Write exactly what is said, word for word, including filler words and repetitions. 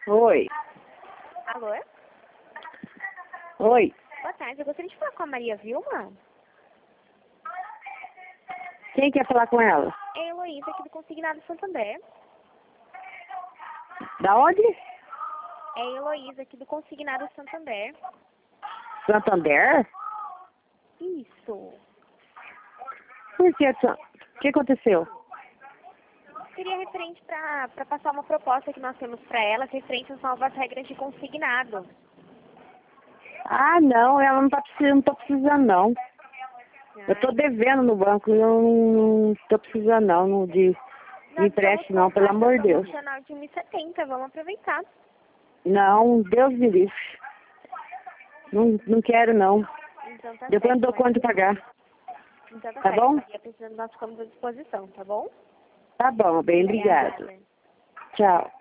Oi. Alô? Oi. Boa tarde, eu gostaria de falar com a Maria Vilma. Quem quer falar com ela? É a Heloísa aqui do Consignado Santander. Da onde? É a Heloísa aqui do Consignado Santander. Santander? Isso. Por que? O que aconteceu? Seria referente para passar uma proposta que nós temos para ela, referente às novas regras de consignado. Ah, não, ela não tá precisando, não tô precisando não. Eu tô devendo no banco, eu não tô precisando não, não de Nós empréstimo não, pelo amor de Deus. Nacional de um e setenta, vamos aproveitar. Não, Deus me livre. Não, não quero não. Então tá Depois eu não certo, dou conta de pagar. Então tá, Tá certo, bom? Maria, precisando, nós ficamos à disposição, tá bom? Tá bom, bem, obrigado. Obrigada. Tchau.